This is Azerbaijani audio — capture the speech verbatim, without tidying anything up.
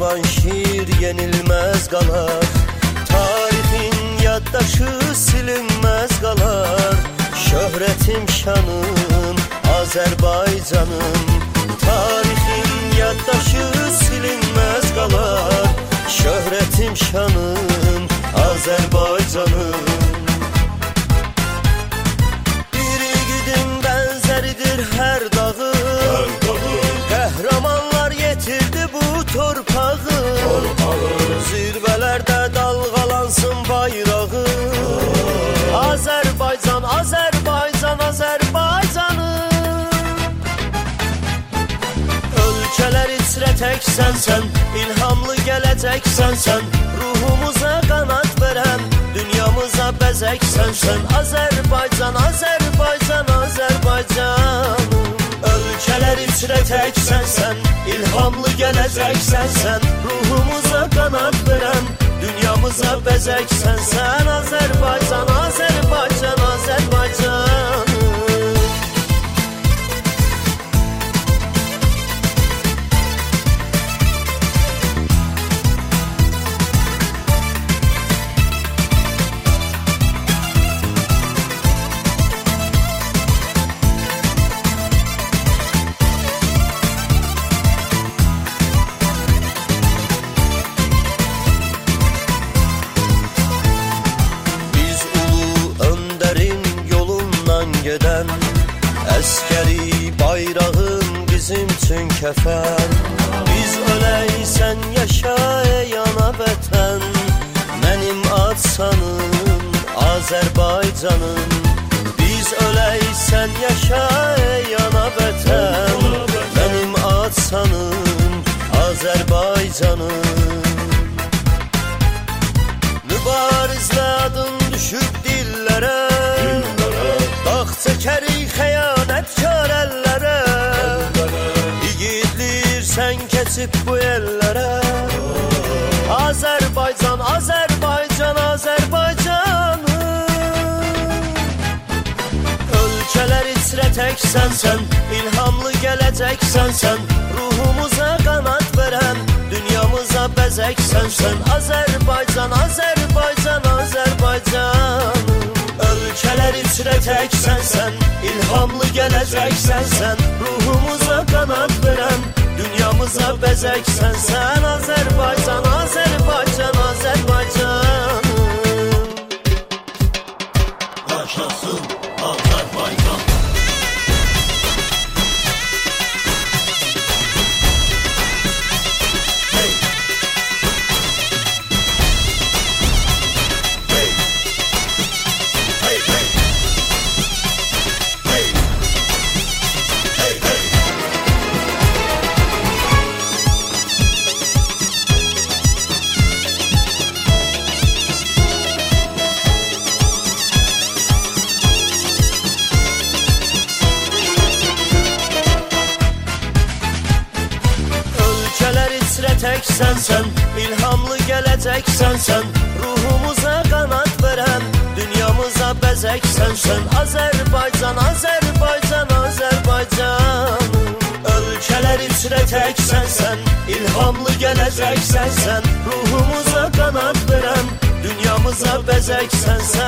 yazılan şiir yenilmez qalar. Tarixin yaddaşı silinmez qalar. Şöhretim şanım Azərbaycanım. Tarixin yaddaşı silinmez qalar. Şöhretim şanım Azərbaycanım. Bir igidin benzeridir her dağı, kahramanlar yetirdi bu torpağı. Zirvelerde dalgalansın bayrağı. Azerbaycan, Azerbaycan, Azerbaycanım. Ölkələr içrə tək sənsən, ilhamlı gələcək sənsən. Ruhumuza qanat verən, dünyamıza bəzək sənsən. Azerbaycan, Azerbaycan, Azerbaycanım. Ölkələr içrə tək sənsən, ilhamlı gələcək sənsən. Ruhumuza qanat verən, dünyamıza bəzək sənsən. Azerbaycan, Azerbaycan, Azerbaycanım. Gedən əskəri bayrağın bizim üçün kəfən. Biz ölək sən yaşa ey ana vətən. Mənim atsanım Azərbaycanım. Biz ölək sən yaşa ey ana vətən. Mənim atsanım Azərbaycanım. Mübarizlə adın düşüb dillərə, çəkərik xəyanətkar əllərə. İgidlir sən keçib bu ellərə. Azərbaycan, Azərbaycan, Azərbaycanım. Ölkələr içrə tək sənsən, ilhamlı gələcək sənsən. Ruhumuza qanat verən, dünyamıza bəzək sənsən. Azərbaycan, Azərbaycan, Azərbaycanım. Ölkələr içrə tək sənsən, ilhamlı gələcək sənsən. Ruhumuza qanat verən, dünyamıza bəzək sənsən. Azərbaycan, Azərbaycan, Azərbaycanım. Yaşasın Azərbaycan. Tək sənsən, ilhamlı gələcək sənsən. Ruhumuza qanat verən, dünyamıza bəzək sənsən. Azərbaycan, Azərbaycan, Azərbaycanım. Ölkələr içrə tək sənsən, ilhamlı gələcək sənsən. Ruhumuza qanat verən, dünyamıza bəzək sənsən.